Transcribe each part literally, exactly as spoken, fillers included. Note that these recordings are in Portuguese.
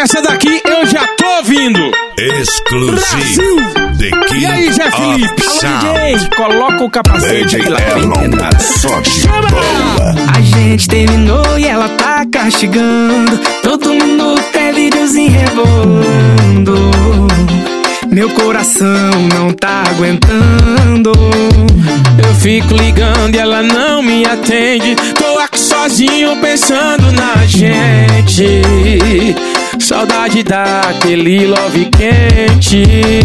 Essa daqui eu já tô ouvindo. Exclusivo. E aí, Zé Felipe? Alô, D J, coloca o capacete aí lá dentro. Chama! A gente terminou e ela tá castigando. Todo minuto é videozinho rebolando. Meu coração não tá aguentando. Eu fico ligando e ela não me atende. Tô aqui sozinho pensando na gente. Saudade daquele love quente.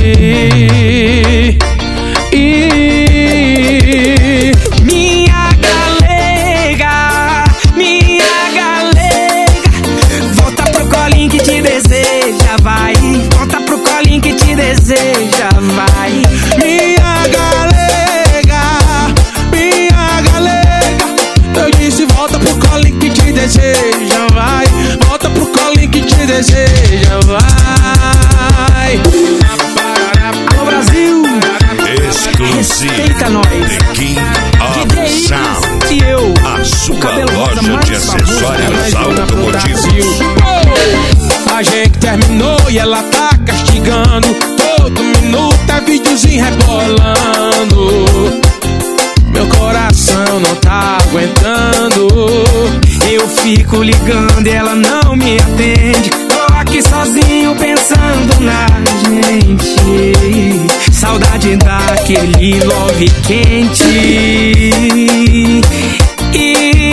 E minha galega, minha galega, volta pro colinho que te deseja, vai. Volta pro colinho que te deseja, vai. minha galega, minha galega, eu disse volta pro colinho que te deseja, vai. Volta pro colinho que te deseja, vai. Alô, Brasil, Exclusivo. respeita nós. The King of Sound. E eu, A sua cabelo rosa loja mais de acessórios famoso automotivos. Oh! A gente terminou e ela tá castigando. Todo minuto é videozinho rebolando. Meu coração não tá aguentando. eu fico ligando e ela não me atende. Tô aqui sozinho pensando na gente. Saudade daquele love quente. E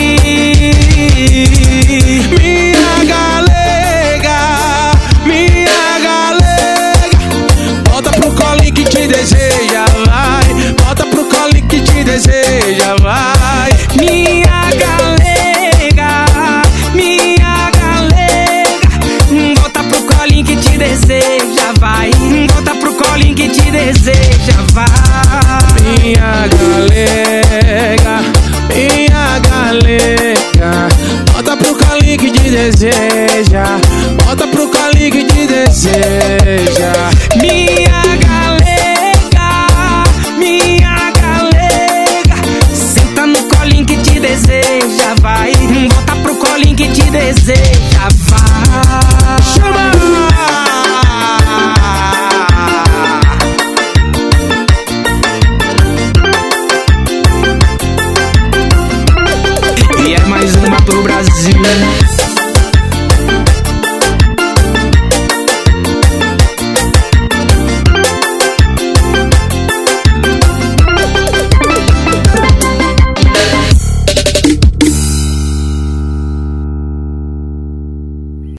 minha galega, minha galega, volta pro colinho que te deseja, vai. Volta pro colinho que te deseja, vai. minha galega, minha galega, volta pro colinho que te deseja, vai. Volta pro colinho que te deseja, vai. Minha galega, minha galega, volta pro colinho que te deseja. Volta pro colinho que te deseja. Minha galega, minha galega, senta no colinho que te deseja, vai. Volta pro colinho que te deseja, vai.